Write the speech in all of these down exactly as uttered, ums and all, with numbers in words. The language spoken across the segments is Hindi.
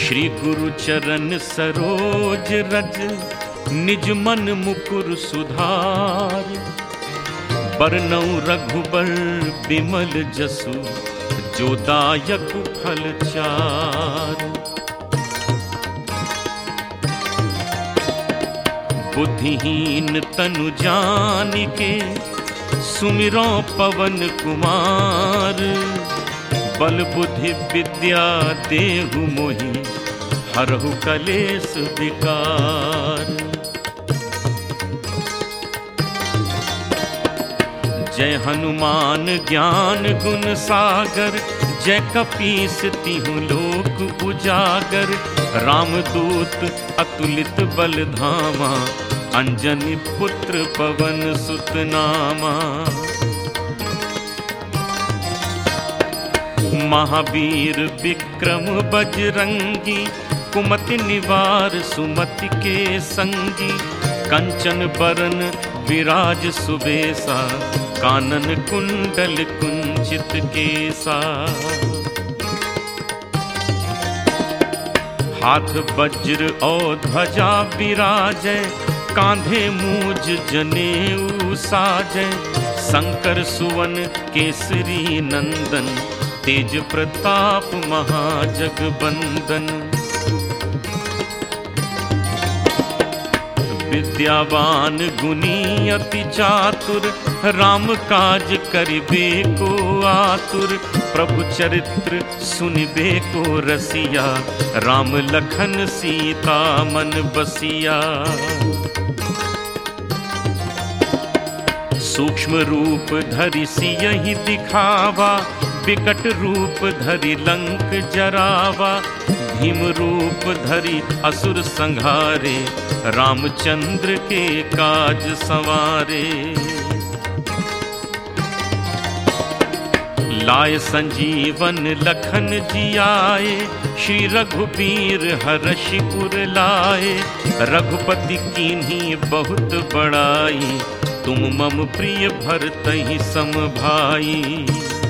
श्री गुरु चरण सरोज रज, निज मन मुकुर सुधार। बरनउँ रघुबर बिमल जसु, जो दायक फल चार। बुद्धिहीन तनु जानिके, सुमिरो पवन कुमार। बल बुद्धि विद्या देहु मोहि, हरहु कलेस विकार। जय हनुमान ज्ञान गुण सागर, जय कपीस तिहु लोक उजागर। रामदूत अतुलित बल धामा, अंजनी पुत्र पवन सुत नामा। महावीर विक्रम बजरंगी, कुमति निवार सुमति के संगी। कंचन बरन विराज सुबेसा, कानन कुंडल कुंचित केसा। हाथ वज्र और ध्वजा विराजै, कांधे मूज जनेऊ साजै। शंकर सुवन केसरी नंदन, तेज प्रताप महाजगबंदन। विद्यावान गुणी अति चातुर, राम काज करिबे को आतुर। प्रभु चरित्र सुनिबे को रसिया, राम लखन सीता मन बसिया। सूक्ष्म रूप धरि सियहि दिखावा, विकट रूप धरि लंक जरावा। भीम रूप धरि असुर संहारे, रामचंद्र के काज संवारे। लाय संजीवन लखन जियाए, श्री रघुबीर हरषि उर लाए। रघुपति कीन्ही बहुत बड़ाई, तुम मम प्रिय भरतहि सम भाई।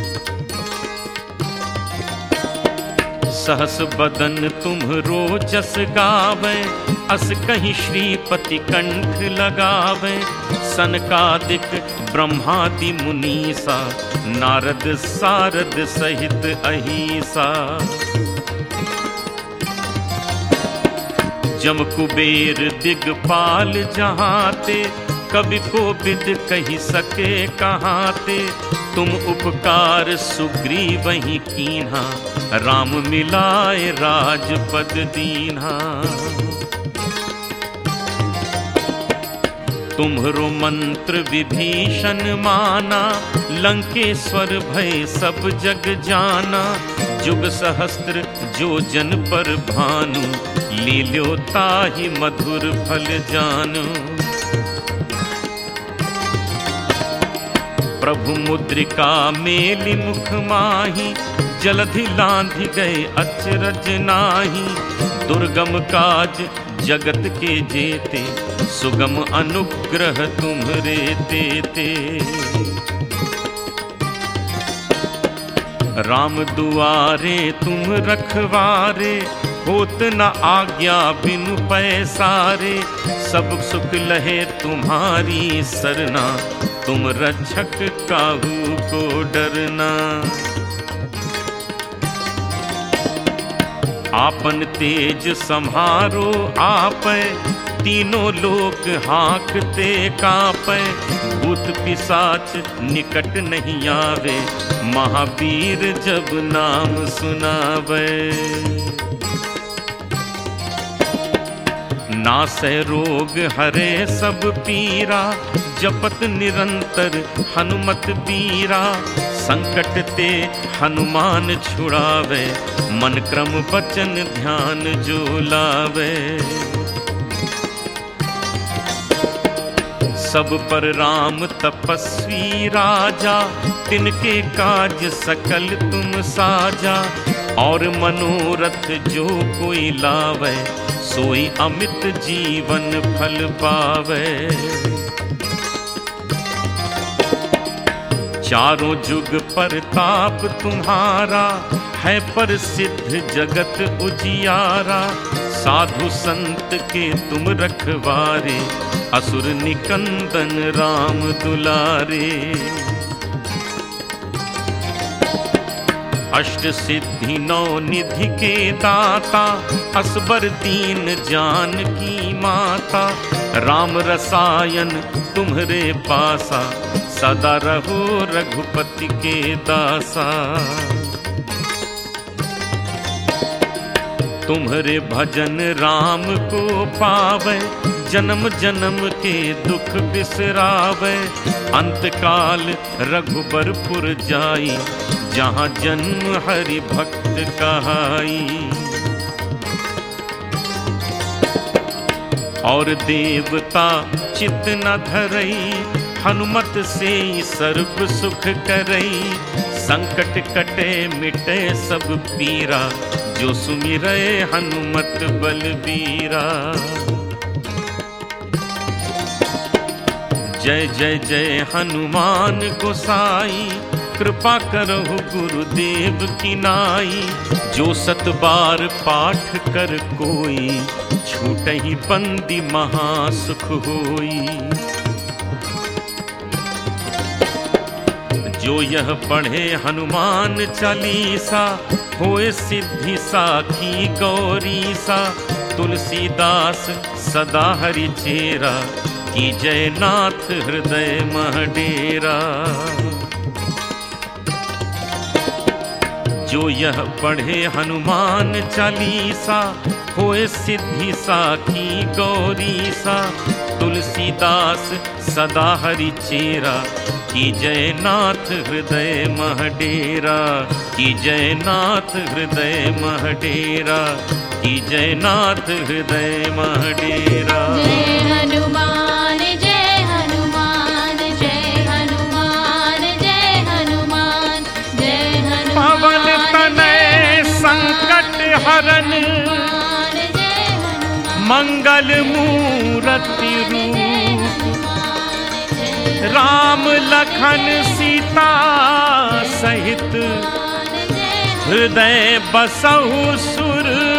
सहस बदन तुम्हरो जस गावे, अस कहीं श्रीपति कंठ लगावे। सनकादिक ब्रह्मादि मुनीसा, नारद सारद सहित अहिसा। जम कुबेर दिगपाल जहाते, कवि कोविद कही सके कहाते। तुम उपकार सुग्रीवहि कीन्हा, राम मिलाए राजपद दीन्हा। तुम्हरो मंत्र विभीषण माना, लंकेश्वर भय सब जग जाना। जुग सहस्त्र जो जन पर भानु, लील्यो ताहि मधुर फल जानु। प्रभु मुद्रिका मेलि मुख माहि, जलधि लांघि गए अचरज नाही। दुर्गम काज जगत के जेते, सुगम अनुग्रह तुम्हरे तेते। राम दुआरे तुम रखवारे, होत न आज्ञा बिनु पैसारे। सब सुख लहे तुम्हारी सरना, तुम रक्षक काहू को डरना। आपन तेज सम्हारो आपै, तीनों लोक हाँकते कापै। भूत पिशाच निकट नहीं आवे, महावीर जब नाम सुनावे। नासै रोग हरे सब पीरा, जपत निरंतर हनुमत बीरा। संकट ते हनुमान छुड़ावे, मन क्रम वचन ध्यान जो लावे। सब पर राम तपस्वी राजा, तिनके काज सकल तुम साजा। और मनोरथ जो कोई लावे, सोई अमित जीवन फल पावे। चारों जुग परताप तुम्हारा है प्रसिद्ध जगत उजियारा। साधु संत के तुम रखवारे असुर निकंदन राम दुलारे। अष्ट सिद्धि नौ निधि के दाता असबर दीन जानकी माता। राम रसायन तुम्हरे पासा सदा रहो रघुपति के दासा। तुम्हरे भजन राम को पावे जन्म जन्म के दुख बिसरावे। अंतकाल रघुबरपुर जाई जहाँ जन्म हरि भक्त कहाई। और देवता चित न धरई हनुमत से सर्व सुख करई। संकट कटे मिटे सब पीरा जो सुमिरै हनुमत बलबीरा। जय जय जय हनुमान गोसाई कृपा करहु गुरुदेव की नाई। जो सत बार पाठ कर कोई छूटहि बंदी महासुख होई। जो यह पढ़े हनुमान चालीसा होए सिद्धि साखी गौरी सा। तुलसीदास सदा हरि चेरा की जय नाथ हृदय मह डेरा। जो यह पढ़े हनुमान चालीसा होए सिद्धि साखी गौरी सा। तुलसीदास सदा हरि चेरा की जय नाथ हृदय मह डेरा। की जय नाथ हृदय मह डेरा। की जय नाथ हृदय मह डेरा। जय हनुमान जय हनुमान जय हनुमान जय हनुमान जय हनुमान। पवन तनय संकट हरन मंगल मूरति रूप। राम लखन सीता सहित हृदय बसहु सुर